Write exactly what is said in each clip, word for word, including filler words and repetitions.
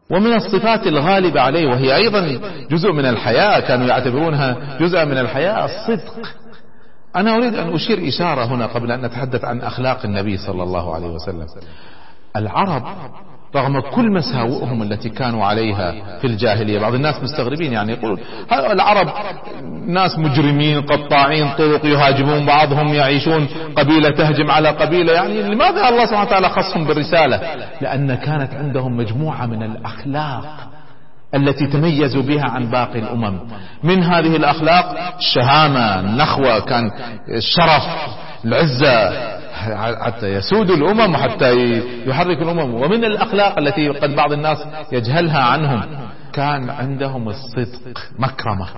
ومن الصفات الغالبة عليه، وهي أيضا جزء من الحياة، كانوا يعتبرونها جزء من الحياة، الصدق. أنا أريد أن أشير إشارة هنا قبل أن نتحدث عن أخلاق النبي صلى الله عليه وسلم. العرب رغم كل مساوئهم التي كانوا عليها في الجاهلية، بعض الناس مستغربين يعني يقولون العرب ناس مجرمين قطاعين طرق، يهاجمون بعضهم، يعيشون قبيلة تهجم على قبيلة، يعني لماذا الله سبحانه وتعالى خصهم بالرسالة؟ لأن كانت عندهم مجموعة من الأخلاق التي تميزوا بها عن باقي الأمم. من هذه الأخلاق الشهامة، النخوة، كان الشرف، العزة، حتى يسود الأمم وحتى يحرك الأمم. ومن الأخلاق التي قد بعض الناس يجهلها عنهم، كان عندهم الصدق مكرمة،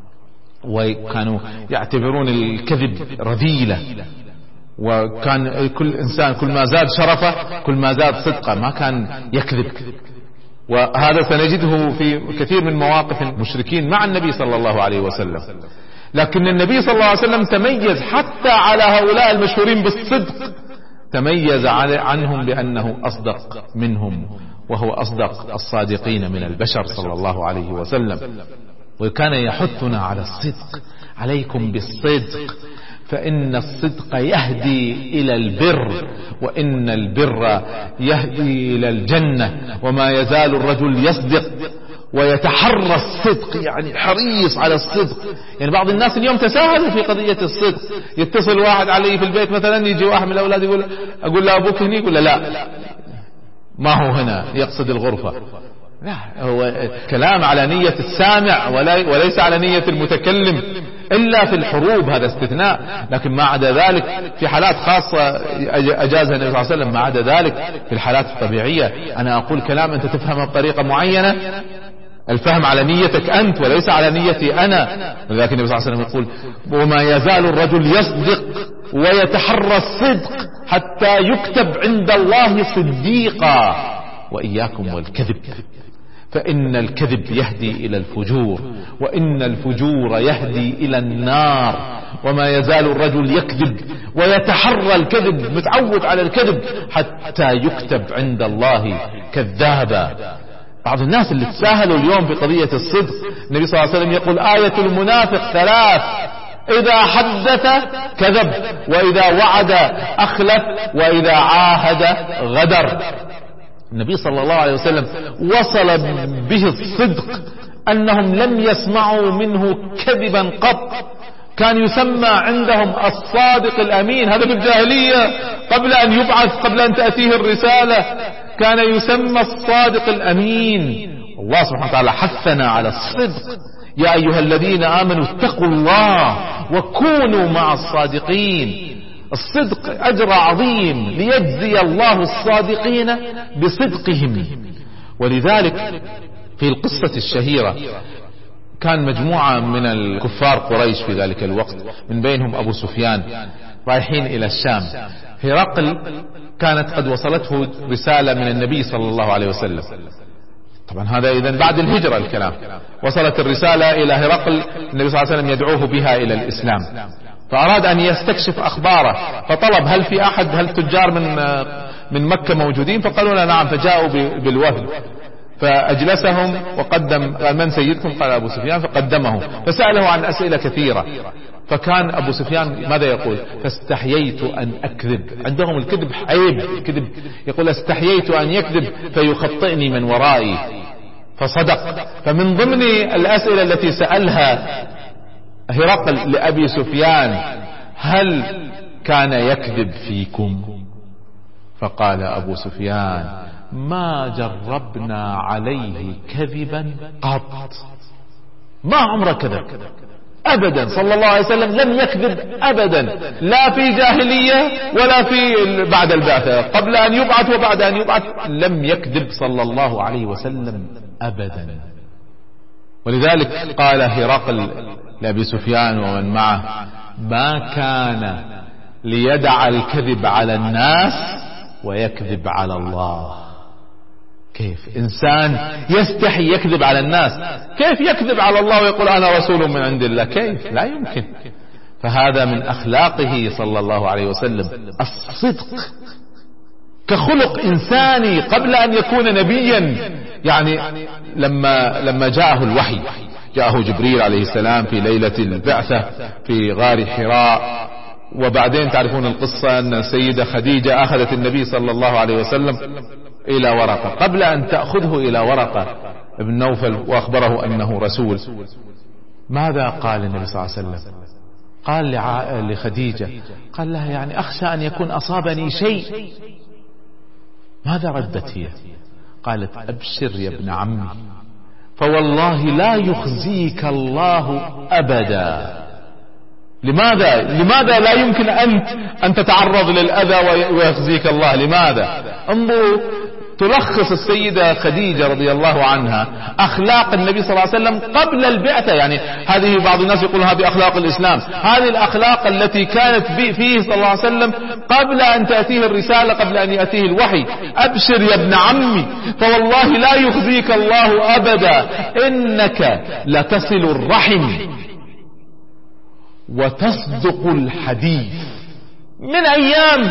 وكانوا يعتبرون الكذب رذيلة، وكان كل إنسان كل ما زاد شرفه كل ما زاد صدقه، ما كان يكذب. وهذا سنجده في كثير من مواقف المشركين مع النبي صلى الله عليه وسلم. لكن النبي صلى الله عليه وسلم تميز حتى على هؤلاء المشهورين بالصدق، تميز عنهم بأنه أصدق منهم، وهو أصدق الصادقين من البشر صلى الله عليه وسلم. وكان يحثنا على الصدق، عليكم بالصدق فإن الصدق يهدي إلى البر، وإن البر يهدي إلى الجنة، وما يزال الرجل يصدق ويتحرى الصدق، يعني حريص على الصدق. يعني بعض الناس اليوم تساهلوا في قضية الصدق، يتصل واحد علي في البيت مثلا، يجي واحد من الأولاد يقول أقول له أبوك هني، يقول له لا ما هو هنا، يقصد الغرفة. لا، هو كلام على نية السامع وليس على نية المتكلم، إلا في الحروب، هذا استثناء. لكن ما عدا ذلك في حالات خاصة أجازها النبي صلى الله عليه وسلم، ما عدا ذلك في الحالات الطبيعية أنا أقول كلام أنت تفهمه بطريقة معينة، الفهم على نيتك أنت وليس على نيتي أنا. ولكن النبي صلى الله عليه وسلم يقول وما يزال الرجل يصدق ويتحرى الصدق حتى يكتب عند الله صديقا، وإياكم والكذب فإن الكذب يهدي إلى الفجور، وإن الفجور يهدي إلى النار. وما يزال الرجل يكذب ويتحرى الكذب، متعود على الكذب، حتى يكتب عند الله كذابا. بعض الناس اللي تساهلوا اليوم في قضية الصدق، النبي صلى الله عليه وسلم يقول آية المنافق ثلاث: إذا حدث كذب، وإذا وعد أخلف، وإذا عاهد غدر. النبي صلى الله عليه وسلم وصل به الصدق أنهم لم يسمعوا منه كذبا قط. كان يسمى عندهم الصادق الأمين، هذا في الجاهلية قبل أن يبعث، قبل أن تأتيه الرسالة، كان يسمى الصادق الأمين. الله سبحانه وتعالى حثنا على الصدق: يا أيها الذين آمنوا اتقوا الله وكونوا مع الصادقين. الصدق أجر عظيم ليجزي الله الصادقين بصدقهم. ولذلك في القصة الشهيرة كان مجموعة من الكفار قريش في ذلك الوقت، من بينهم أبو سفيان، رايحين إلى الشام. هرقل كانت قد وصلته رسالة من النبي صلى الله عليه وسلم، طبعا هذا إذن بعد الهجرة الكلام. وصلت الرسالة إلى هرقل، النبي صلى الله عليه وسلم يدعوه بها إلى الإسلام، فأراد أن يستكشف أخباره، فطلب هل في أحد، هل تجار من من مكة موجودين؟ فقالوا له نعم. فجاءوا بالوفد، فأجلسهم وقدم، قال من سيدكم؟ قال أبو سفيان، فقدمه، فسأله عن أسئلة كثيرة. فكان أبو سفيان ماذا يقول؟ فاستحييت أن أكذب. عندهم الكذب عيب، الكذب يقول استحييت أن يكذب فيخطئني من ورائي، فصدق. فمن ضمن الأسئلة التي سألها هرقل لأبي سفيان: هل كان يكذب فيكم؟ فقال أبو سفيان: ما جربنا عليه كذبا قط، ما عمره كذب أبدا. صلى الله عليه وسلم لم يكذب أبدا، لا في جاهلية ولا في بعد البعثة، قبل أن يبعث وبعد أن يبعث لم يكذب صلى الله عليه وسلم أبدا. ولذلك قال هرقل لأبي سفيان ومن معه: ما كان ليدع الكذب على الناس ويكذب على الله. كيف إنسان يستحي يكذب على الناس؟ كيف يكذب على الله ويقول أنا رسول من عند الله؟ كيف؟ لا يمكن. فهذا من أخلاقه صلى الله عليه وسلم الصدق كخلق إنساني قبل أن يكون نبيا. يعني لما لما جاءه الوحي، جاءه جبريل عليه السلام في ليلة البعثة في غار حراء، وبعدين تعرفون القصة أن السيدة خديجة أخذت النبي صلى الله عليه وسلم إلى ورقة، قبل أن تأخذه إلى ورقة ابن نوفل وأخبره أنه رسول، ماذا قال النبي صلى الله عليه وسلم؟ قال لخديجة، قال لها يعني أخشى أن يكون أصابني شيء. ماذا ردت هي؟ قالت أبشر يا ابن عمي، فوالله لا يخزيك الله أبدا. لماذا لماذا لا يمكن أنت أن تتعرض للأذى ويخزيك الله؟ لماذا؟ انظروا، تلخص السيدة خديجة رضي الله عنها أخلاق النبي صلى الله عليه وسلم قبل البعثة. يعني هذه بعض الناس يقول هذه أخلاق الإسلام، هذه الأخلاق التي كانت فيه صلى الله عليه وسلم قبل أن تأتيه الرسالة، قبل أن يأتيه الوحي. أبشر يا ابن عمي، فوالله لا يخزيك الله أبدا، إنك لتصل الرحم وتصدق الحديث. من أيام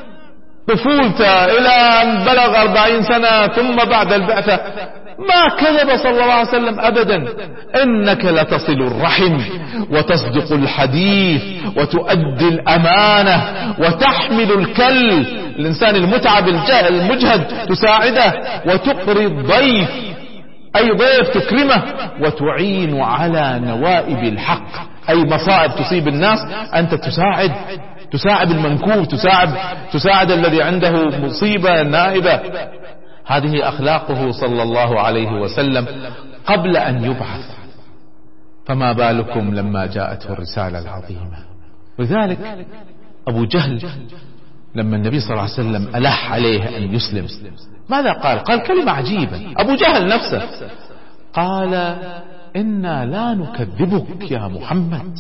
طفولته إلى أن بلغ أربعين سنة ثم بعد البعثة ما كذب صلى الله عليه وسلم أبدا. إنك لتصل الرحم وتصدق الحديث وتؤدي الأمانة وتحمل الكل، الإنسان المتعب المجهد تساعده، وتقري الضيف أي ضيف تكرمه، وتعين على نوائب الحق أي مصائب تصيب الناس أنت تساعد تساعد المنكوب، تساعد تساعد الذي عنده مصيبة نائبة. هذه أخلاقه صلى الله عليه وسلم قبل أن يبعث، فما بالكم لما جاءته الرسالة العظيمة. لذلك أبو جهل لما النبي صلى الله عليه وسلم ألح عليه أن يسلم ماذا قال؟ قال كلمة عجيبة. أبو جهل نفسه قال إنا لا نكذبك يا محمد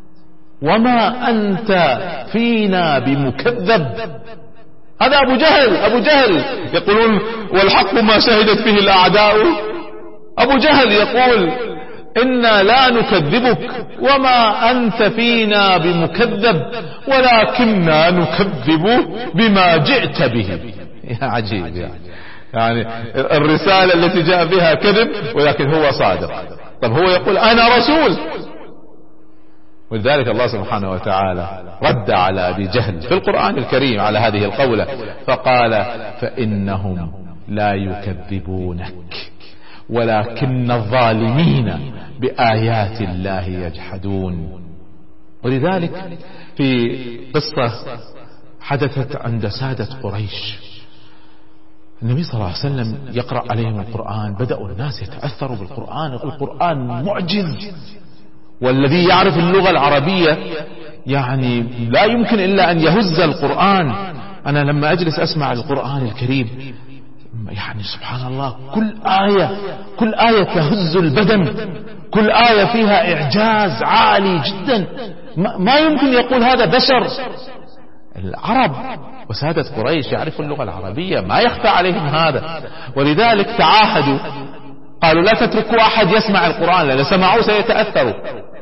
وما أنت فينا بمكذب. هذا أبو جهل. أبو جهل يقولون والحق ما شهدت به الأعداء. أبو جهل يقول إنا لا نكذبك وما أنت فينا بمكذب ولكننا نكذب بما جئت به. يا عجيب يعني. يعني الرسالة التي جاء بها كذب ولكن هو صادق. طب هو يقول أنا رسول. ولذلك الله سبحانه وتعالى رد على أبي جهل في القرآن الكريم على هذه القولة فقال فإنهم لا يكذبونك ولكن الظالمين بآيات الله يجحدون. ولذلك في قصة حدثت عند سادة قريش، النبي صلى الله عليه وسلم يقرأ عليهم القرآن، بدأوا الناس يتأثروا بالقرآن، القرآن معجز، والذي يعرف اللغة العربية يعني لا يمكن إلا أن يهز القرآن. أنا لما أجلس أسمع القرآن الكريم يعني سبحان الله، كل آية كل آية تهز البدن، كل آية فيها إعجاز عالي جدا ما يمكن يقول هذا بشر. العرب وسادة قريش يعرفوا اللغة العربية، ما يخفى عليهم هذا، ولذلك تعاهدوا قالوا لا تتركوا أحد يسمع القرآن لأن سمعوه سيتأثروا،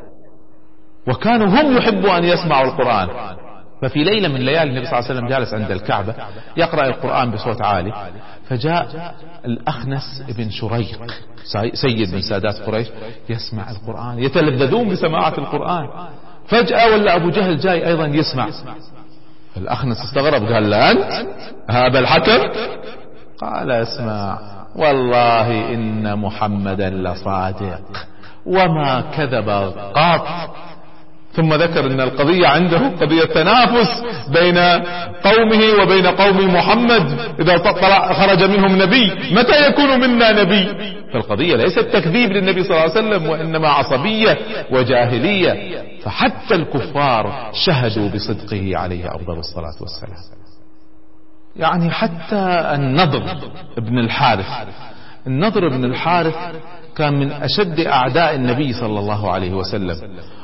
وكانوا هم يحبوا أن يسمعوا القرآن. ففي ليلة من ليالي النبي صلى الله عليه وسلم جالس عند الكعبة يقرأ القرآن بصوت عالي، فجاء الأخنس ابن شريق سيد من سادات قريش يسمع القرآن، يتلذذون بسماعة القرآن. فجأة ولا أبو جهل جاي أيضا يسمع، الأخنس استغرب قال له أنت هذا الحكم؟ قال اسمع والله إن محمدا لصادق وما كذب قط. ثم ذكر أن القضية عنده قضية تنافس بين قومه وبين قوم محمد، إذا طلع خرج منهم نبي متى يكون منا نبي؟ فالقضية ليست تكذيب للنبي صلى الله عليه وسلم، وإنما عصبية وجاهلية. فحتى الكفار شهدوا بصدقه عليه أفضل الصلاة والسلام. يعني حتى النضر ابن الحارث النضر ابن الحارث كان من أشد أعداء النبي صلى الله عليه وسلم،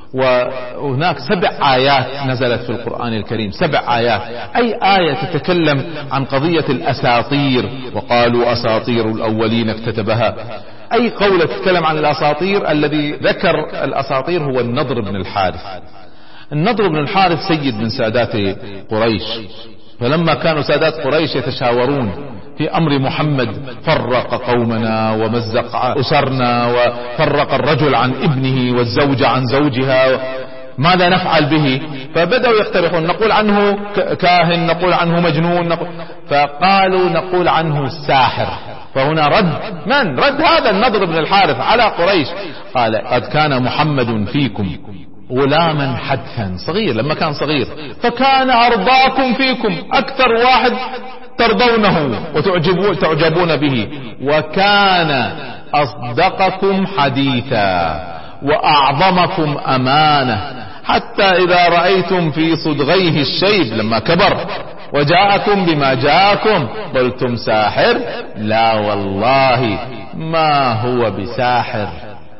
وهناك سبع آيات نزلت في القرآن الكريم، سبع آيات، أي آية تتكلم عن قضية الأساطير، وقالوا أساطير الأولين اكتتبها. أي قولة تتكلم عن الأساطير، الذي ذكر الأساطير هو النضر بن الحارث. النضر بن الحارث سيد من سادات قريش، فلما كانوا سادات قريش يتشاورون في أمر محمد، فرق قومنا ومزق أسرنا وفرق الرجل عن ابنه والزوجة عن زوجها، ماذا نفعل به؟ فبدأوا يقترحون، نقول عنه كاهن، نقول عنه مجنون، نقول فقالوا نقول عنه ساحر. فهنا رد من؟ رد هذا النضر بن الحارث على قريش، قال قد كان محمد فيكم غلاما حدثا، صغير لما كان صغير، فكان أرضاكم فيكم، أكثر واحد ترضونه وتعجبون به، وكان أصدقكم حديثا وأعظمكم أمانة، حتى إذا رأيتم في صدغيه الشيب لما كبر وجاءكم بما جاءكم قلتم ساحر، لا والله ما هو بساحر.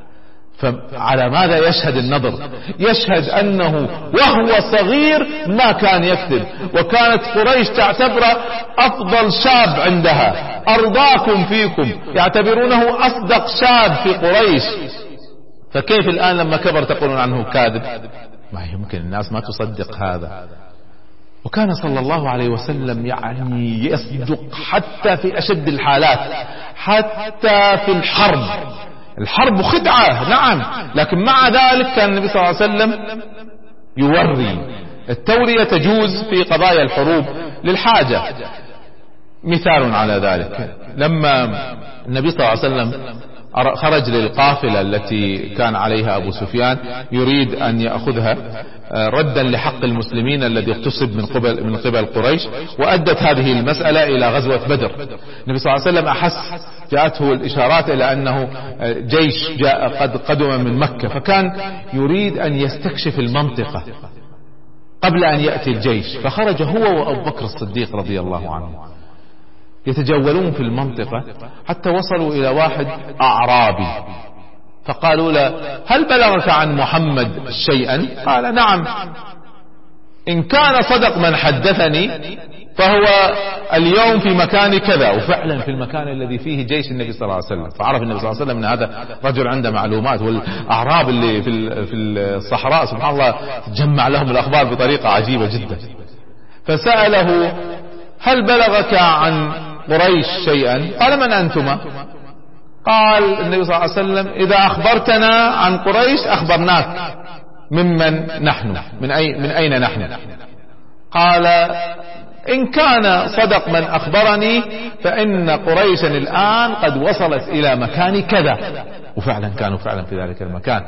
فعلى ماذا يشهد النضر؟ يشهد أنه وهو صغير ما كان يكذب، وكانت قريش تعتبره أفضل شاب عندها، أرضاكم فيكم، يعتبرونه أصدق شاب في قريش. فكيف الآن لما كبر تقولون عنه كاذب؟ ما يمكن، الناس ما تصدق هذا. وكان صلى الله عليه وسلم يعني يصدق حتى في أشد الحالات، حتى في الحرب. الحرب خدعة نعم، لكن مع ذلك كان النبي صلى الله عليه وسلم يوري. التورية تجوز في قضايا الحروب للحاجة. مثال على ذلك لما النبي صلى الله عليه وسلم خرج للقافلة التي كان عليها أبو سفيان يريد أن يأخذها ردا لحق المسلمين الذي اغتصب من قبل من قبل قريش، وأدت هذه المسألة إلى غزوة بدر. النبي صلى الله عليه وسلم أحس، جاءته الإشارات إلى أنه جيش جاء قد قدم من مكة، فكان يريد أن يستكشف المنطقة قبل أن يأتي الجيش، فخرج هو وأبو بكر الصديق رضي الله عنه يتجولون في المنطقة حتى وصلوا إلى واحد أعرابي، فقالوا له هل بلغك عن محمد شيئا؟ قال نعم، إن كان صدق من حدثني فهو اليوم في مكان كذا، وفعلا في المكان الذي فيه جيش النبي صلى الله عليه وسلم. فعرف النبي صلى الله عليه وسلم أن هذا رجل عنده معلومات، والأعراب اللي في الصحراء سبحان الله تجمع لهم الأخبار بطريقة عجيبة جدا. فسأله هل بلغك عن قريش شيئا؟ قال من أنتما؟ قال النبي صلى الله عليه وسلم إذا أخبرتنا عن قريش أخبرناك ممن نحن، من, أي من أين نحن؟ قال إن كان صدق من أخبرني فإن قريشا الآن قد وصلت إلى مكان كذا، وفعلا كانوا فعلا في ذلك المكان.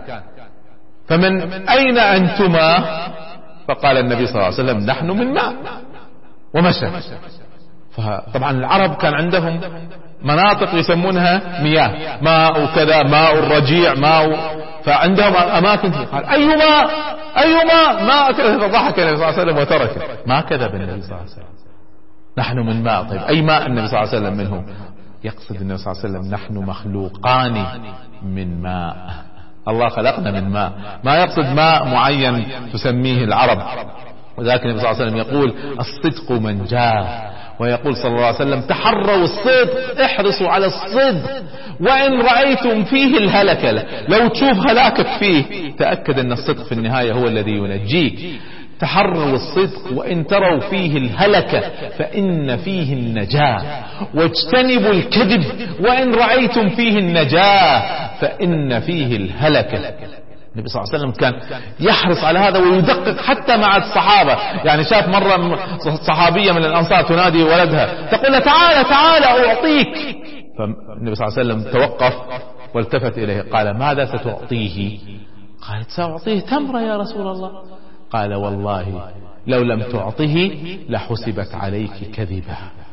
فمن أين أنتما؟ فقال النبي صلى الله عليه وسلم نحن من ماء، ومشى. فطبعا العرب كان عندهم مناطق يسمونها مياه، ماء وكذا، ماء الرجيع، ماء، فعندهم أماكن. قال أي ماء أي ماء؟ ماء كذا. فضحك النبي صلى الله عليه وسلم وتركه، ما كذب النبي صلى الله عليه وسلم، نحن من ماء. طيب أي ماء النبي صلى الله عليه وسلم منه؟ يقصد النبي صلى الله عليه وسلم نحن مخلوقان من ماء، الله خلقنا من ماء، ما يقصد ماء معين تسميه العرب. وذلك النبي صلى الله عليه وسلم يقول الصدق من جاء، ويقول صلى الله عليه وسلم تحروا الصدق، احرصوا على الصدق، وإن رأيتم فيه الهلكة، لو تشوف هلاكك فيه تأكد أن الصدق في النهاية هو الذي ينجيك. تحروا الصدق وإن تروا فيه الهلكة فإن فيه النجاة، واجتنبوا الكذب وإن رأيتم فيه النجاة فإن فيه الهلكة. النبي صلى الله عليه وسلم كان يحرص على هذا ويدقق حتى مع الصحابة. يعني شاف مرة صحابية من الأنصار تنادي ولدها تقول له تعال تعال أعطيك، فالنبي صلى الله عليه وسلم توقف والتفت إليه قال ماذا ستعطيه؟ قالت سأعطيه تمرة يا رسول الله. قال والله لو لم تعطه لحسبت عليك كذبا.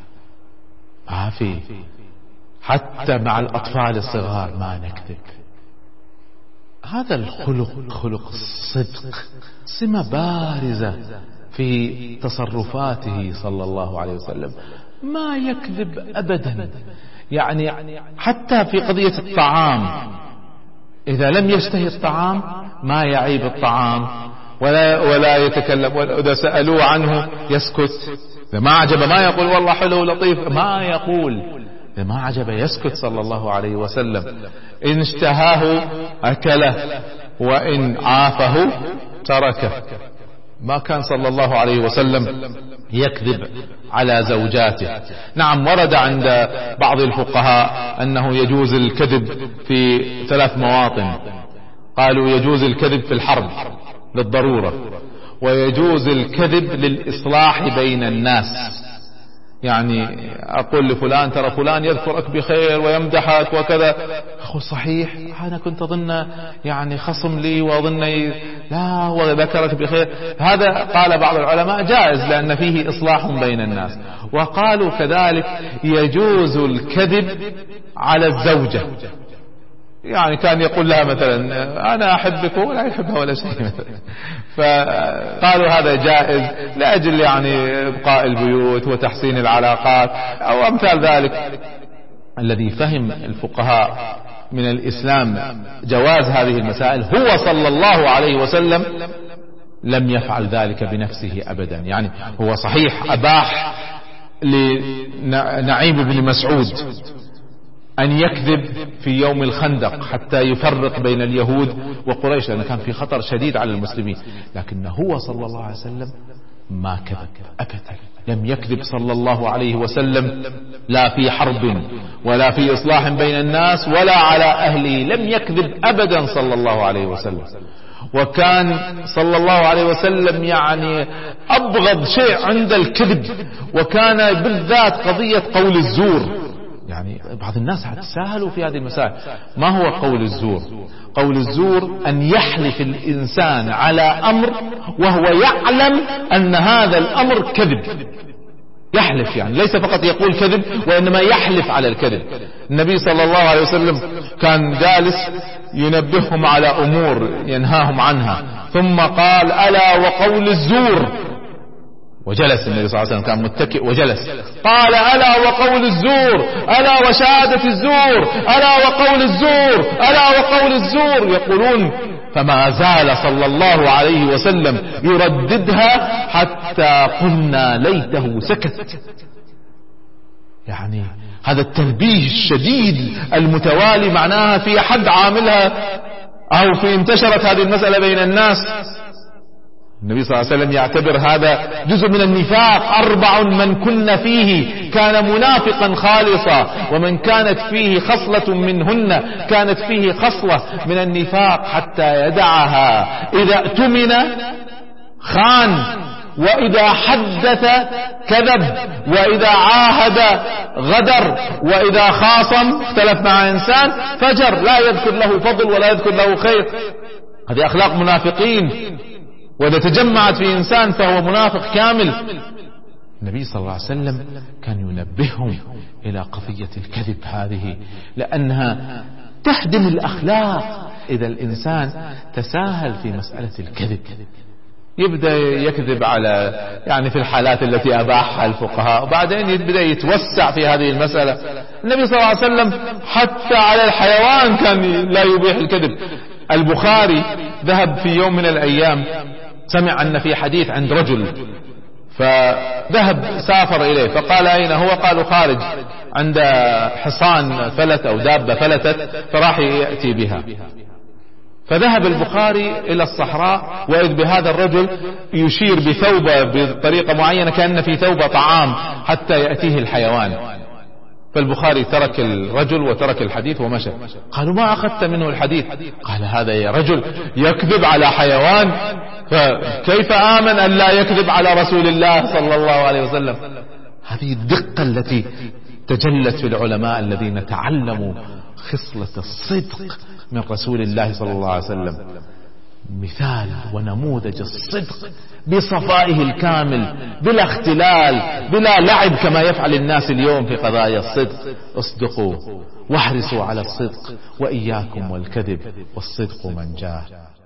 ما في، حتى مع الأطفال الصغار ما نكذب. هذا الخلق، خلق الصدق، سمة بارزة في تصرفاته صلى الله عليه وسلم، ما يكذب أبدا. يعني حتى في قضية الطعام، إذا لم يشتهي الطعام ما يعيب الطعام ولا, ولا يتكلم، وإذا سألوه عنه يسكت، إذا ما عجب ما يقول والله حلو لطيف، ما يقول، إذا ما عجب يسكت صلى الله عليه وسلم. إن اشتهاه أكله وإن عافه تركه. ما كان صلى الله عليه وسلم يكذب على زوجاته. نعم ورد عند بعض الفقهاء أنه يجوز الكذب في ثلاث مواطن. قالوا يجوز الكذب في الحرب للضرورة، ويجوز الكذب للإصلاح بين الناس، يعني أقول لفلان ترى فلان يذكرك بخير ويمدحك وكذا، أخو صحيح أنا كنت أظن يعني خصم لي وأظن لا وذكرك بخير. هذا قال بعض العلماء جائز لأن فيه إصلاح بين الناس. وقالوا كذلك يجوز الكذب على الزوجة، يعني كان يقول لها مثلا أنا أحبك ولا يحبها ولا شيء مثلا، فقالوا هذا جائز لأجل يعني إبقاء البيوت وتحسين العلاقات أو أمثال ذلك. الذي فهم الفقهاء من الإسلام جواز هذه المسائل هو صلى الله عليه وسلم لم يفعل ذلك بنفسه أبدا. يعني هو صحيح أباح لنعيم بن مسعود أن يكذب في يوم الخندق حتى يفرق بين اليهود وقريش لأنه كان في خطر شديد على المسلمين، لكن هو صلى الله عليه وسلم ما كذب أبدا. لم يكذب صلى الله عليه وسلم لا في حرب ولا في إصلاح بين الناس ولا على أهله، لم يكذب أبدا صلى الله عليه وسلم. وكان صلى الله عليه وسلم يعني أبغض شيء عند الكذب، وكان بالذات قضية قول الزور. يعني بعض الناس هتساهلوا في هذه المسائل. ما هو قول الزور؟ قول الزور أن يحلف الإنسان على أمر وهو يعلم أن هذا الأمر كذب. يحلف يعني ليس فقط يقول كذب وإنما يحلف على الكذب. النبي صلى الله عليه وسلم كان جالس ينبههم على أمور ينهاهم عنها، ثم قال ألا وقول الزور، وجلس النبي صلى الله عليه وسلم كان متكئ وجلس، قال ألا وقول الزور، ألا وشهادة الزور، ألا وقول الزور، ألا وقول الزور، يقولون فما زال صلى الله عليه وسلم يرددها حتى قلنا ليته سكت. يعني هذا التنبيه الشديد المتوالي معناها في حد عاملها أو في انتشرت هذه المسألة بين الناس. النبي صلى الله عليه وسلم يعتبر هذا جزء من النفاق. أربع من كن فيه كان منافقا خالصا، ومن كانت فيه خصلة منهن كانت فيه خصلة من النفاق حتى يدعها. إذا اؤتمن خان، وإذا حدث كذب، وإذا عاهد غدر، وإذا خاصم اختلف مع إنسان فجر، لا يذكر له فضل ولا يذكر له خير. هذه أخلاق منافقين، وإذا تجمعت في إنسان فهو منافق كامل. النبي صلى الله عليه وسلم كان ينبههم إلى قضية الكذب هذه، لأنها تهدم الأخلاق. إذا الإنسان تساهل في مسألة الكذب يبدأ يكذب على يعني في الحالات التي أباحها الفقهاء، وبعدين يبدأ يتوسع في هذه المسألة. النبي صلى الله عليه وسلم حتى على الحيوان كان لا يبيح الكذب. البخاري ذهب في يوم من الأيام، سمع أن في حديث عند رجل، فذهب سافر إليه فقال أين هو؟ قالوا خارج عند حصان فلت أو دابة فلتت فراح يأتي بها. فذهب البخاري إلى الصحراء، وإذ بهذا الرجل يشير بثوبة بطريقة معينة كأن في ثوبة طعام حتى يأتيه الحيوان. فالبخاري ترك الرجل وترك الحديث ومشى. قالوا ما أخذت منه الحديث؟ قال هذا يا رجل يكذب على حيوان، فكيف آمن أن لا يكذب على رسول الله صلى الله عليه وسلم؟ هذه الدقة التي تجلت في العلماء الذين تعلموا خصلة الصدق من رسول الله صلى الله عليه وسلم. مثال ونموذج الصدق بصفائه الكامل، بلا اختلال، بلا لعب كما يفعل الناس اليوم في قضايا الصدق. اصدقوا واحرصوا على الصدق، وإياكم والكذب، والصدق منجاه.